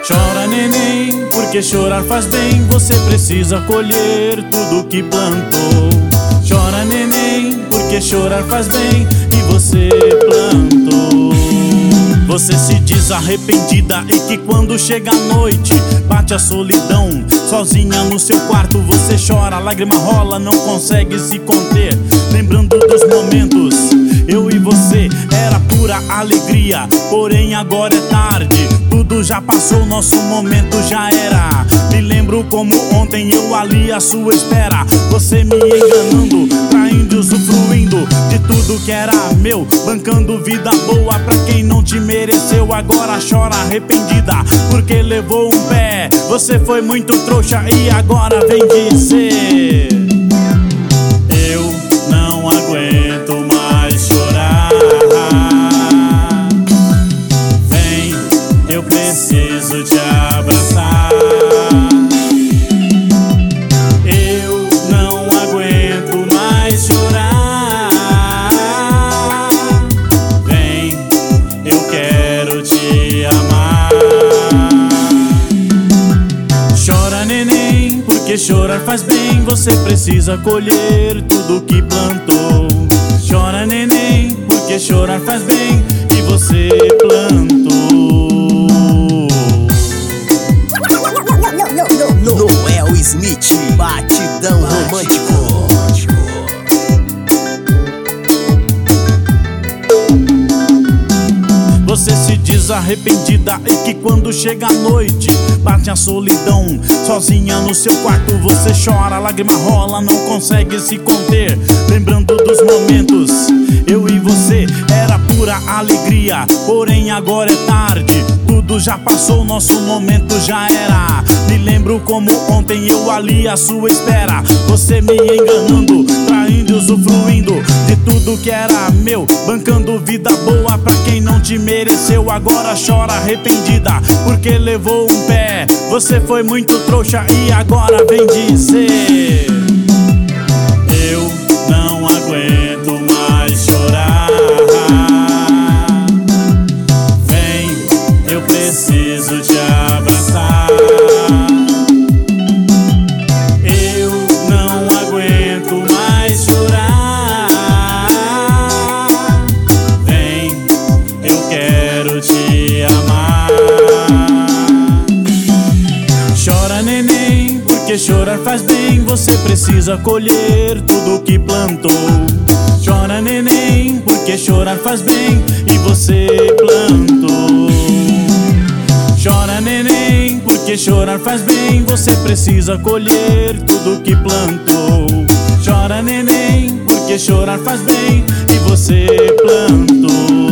Chora, neném, porque chorar faz bem. Você precisa colher tudo que plantou. Chora, neném, porque chorar faz bem e você plantou. Você se diz arrependida e que quando chega a noite bate a solidão. Sozinha no seu quarto você chora, lágrima rola, não consegue se conter. Lembrando dos momentos, eu e você era pura alegria. Porém agora é tarde, tudo já passou, nosso momento já era. Me lembro como ontem eu ali à sua espera. Você me enganando, traindo e usufruindo de tudo que era meu, bancando vida boa pra quem não te mereceu. Agora chora arrependida porque levou um pé. Você foi muito trouxa e agora vem dizer: eu não aguento mais chorar. Vem, eu preciso te abraçar. Eu não aguento mais chorar. Vem, eu quero te amar. Chora, neném, porque chorar faz bem. Você precisa colher tudo que plantou. Chora, neném, porque chorar faz bem e você plantou. Noel Smith, batidão romântico. Você se diz arrependida e que quando chega a noite bate a solidão. Sozinha no seu quarto você chora, lágrima rola, não consegue se conter. Lembrando dos momentos, eu e você era pura alegria. Porém agora é tarde, tudo já passou, nosso momento já era. Me lembro como ontem eu ali à sua espera. Você me enganando, traindo e usufruindo de tudo que era meu, bancando vida boa pra quem não te mereceu. Agora chora arrependida porque levou um pé. Você foi muito trouxa e agora vem dizer: eu não aguento mais chorar. Vem, eu preciso te abraçar. Eu não aguento mais chorar. Vem, eu quero te amar. Chora, neném, porque chorar faz bem. Você precisa colher tudo que plantou. Chora, neném, porque chorar faz bem e você plantou. Chora, neném, porque chorar faz bem. Você precisa colher tudo que plantou. Chora, neném, porque chorar faz bem e você plantou.